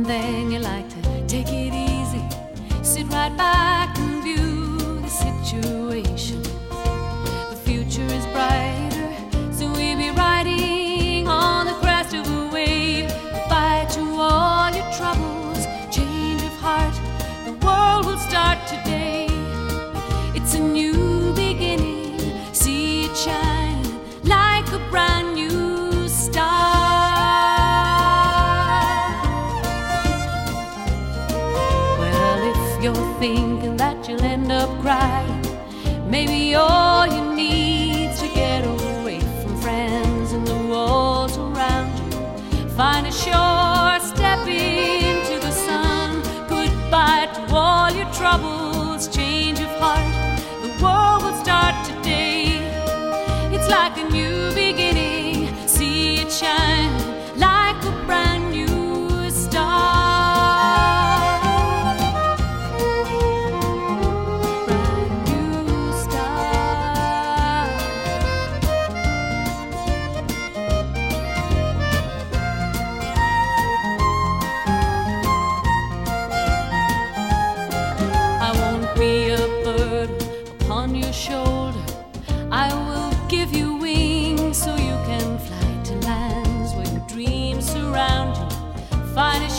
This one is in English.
and then you like to take it easy, sit right back and view the situation. The future is brighter, so we'll be riding on the crest of a wave. Goodbye to all your troubles, change of heart, the world will start today. It's a new beginning, see it shine like a brand new star. You're thinking that you'll end up crying. Maybe all you need's to get away from friends and the walls around you. Find a shore, step into the sun. Goodbye to all your troubles, change of heart. The world will start today. It's like a new beginning, see it shine like a brand new star. On your shoulder, I will give you wings so you can fly to lands where your dreams surround you. Find a